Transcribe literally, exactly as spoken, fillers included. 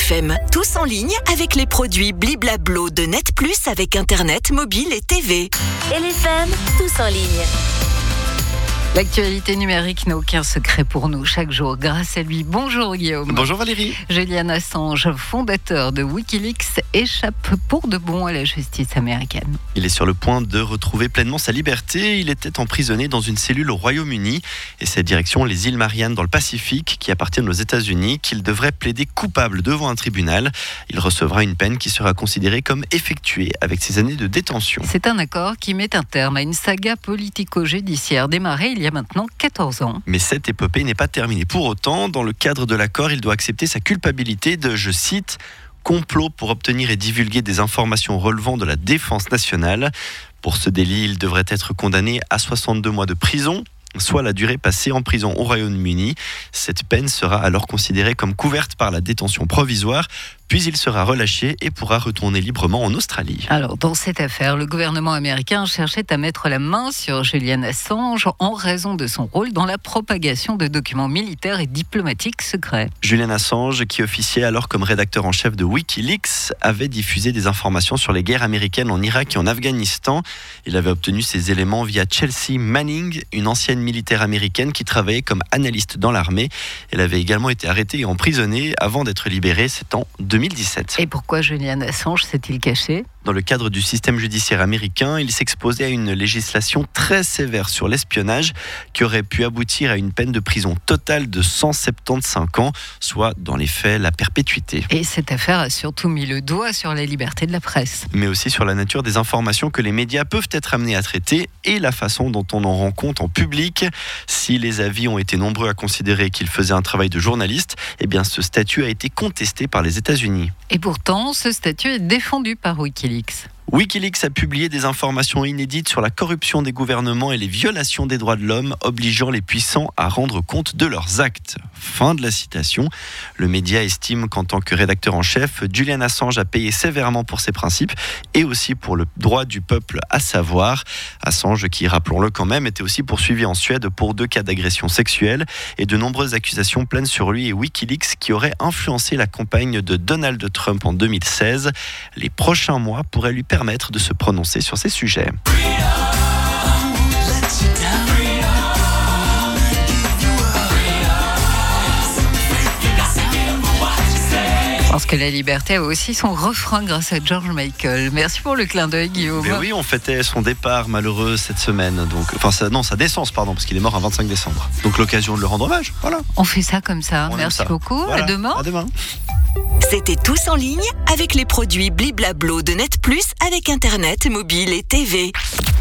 F M. Tous en ligne avec les produits Bliblablo de Net Plus avec Internet, mobile et T V. L F M, tous en ligne. L'actualité numérique n'a aucun secret pour nous chaque jour grâce à lui. Bonjour Guillaume. Bonjour Valérie. Julian Assange, fondateur de Wikileaks, échappe pour de bon à la justice américaine. Il est sur le point de retrouver pleinement sa liberté. Il était emprisonné dans une cellule au Royaume-Uni et c'est direction les îles Mariannes dans le Pacifique qui appartiennent aux États-Unis qu'il devrait plaider coupable devant un tribunal. Il recevra une peine qui sera considérée comme effectuée avec ses années de détention. C'est un accord qui met un terme à une saga politico-judiciaire démarrée il y a maintenant quatorze ans. Mais cette épopée n'est pas terminée. Pour autant, dans le cadre de l'accord, il doit accepter sa culpabilité de, je cite, complot pour obtenir et divulguer des informations relevant de la défense nationale. Pour ce délit, il devrait être condamné à soixante-deux mois de prison, soit la durée passée en prison au Royaume-Uni. Cette peine sera alors considérée comme couverte par la détention provisoire, puis il sera relâché et pourra retourner librement en Australie. Alors, dans cette affaire, le gouvernement américain cherchait à mettre la main sur Julian Assange en raison de son rôle dans la propagation de documents militaires et diplomatiques secrets. Julian Assange, qui officiait alors comme rédacteur en chef de Wikileaks, avait diffusé des informations sur les guerres américaines en Irak et en Afghanistan. Il avait obtenu ces éléments via Chelsea Manning, une ancienne militaire américaine qui travaillait comme analyste dans l'armée. Elle avait également été arrêtée et emprisonnée avant d'être libérée, c'est en deux mille dix-sept. Et pourquoi Julian Assange s'est-il caché ? Dans le cadre du système judiciaire américain, il s'exposait à une législation très sévère sur l'espionnage qui aurait pu aboutir à une peine de prison totale de cent soixante-quinze ans, soit dans les faits la perpétuité. Et cette affaire a surtout mis le doigt sur la liberté de la presse. Mais aussi sur la nature des informations que les médias peuvent être amenés à traiter et la façon dont on en rend compte en public. Si les avis ont été nombreux à considérer qu'il faisait un travail de journaliste, eh bien ce statut a été contesté par les États-Unis. Et pourtant, ce statut est défendu par Wikileaks. Wikileaks a publié des informations inédites sur la corruption des gouvernements et les violations des droits de l'homme, obligeant les puissants à rendre compte de leurs actes. Fin de la citation. Le média estime qu'en tant que rédacteur en chef, Julian Assange a payé sévèrement pour ses principes et aussi pour le droit du peuple à savoir. Assange, qui, rappelons-le quand même, était aussi poursuivi en Suède pour deux cas d'agression sexuelle et de nombreuses accusations planent sur lui et Wikileaks qui aurait influencé la campagne de Donald Trump en deux mille seize. Les prochains mois pourraient lui permettre permettre de se prononcer sur ces sujets. Parce que la liberté a aussi son refrain grâce à George Michael. Merci pour le clin d'œil, Guillaume. Mais oui, on fêtait son départ malheureux cette semaine. Donc, enfin, ça, non, sa décence, pardon, parce qu'il est mort un vingt-cinq décembre. Donc, l'occasion de le rendre hommage. Voilà. On fait ça comme ça. On Merci ça. beaucoup. Voilà. À demain. À demain. C'était Tous en ligne avec les produits Bliblablo de Net Plus avec Internet, mobile et T V.